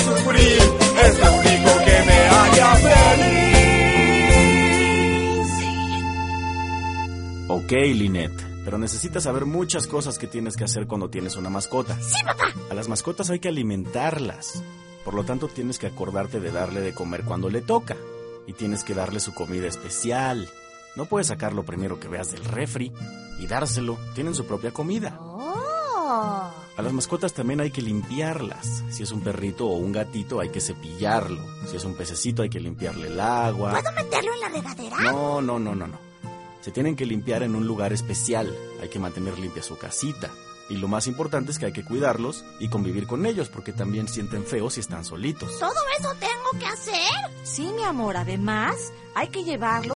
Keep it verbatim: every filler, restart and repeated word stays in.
sufrir, es lo único que me haría feliz. Ok, Lynette, pero necesitas saber muchas cosas que tienes que hacer cuando tienes una mascota. ¡Sí, papá! A las mascotas hay que alimentarlas. Por lo tanto, tienes que acordarte de darle de comer cuando le toca. Y tienes que darle su comida especial. No puedes sacar lo primero que veas del refri y dárselo. Tienen su propia comida. ¡Oh! A las mascotas también hay que limpiarlas. Si es un perrito o un gatito, hay que cepillarlo. Si es un pececito, hay que limpiarle el agua. ¿Puedo meterlo en la regadera? No, no, no, no, no. Se tienen que limpiar en un lugar especial. Hay que mantener limpia su casita. Y lo más importante es que hay que cuidarlos y convivir con ellos, porque también sienten feo si están solitos. ¿Todo eso tengo que hacer? Sí, mi amor, además hay que llevarlo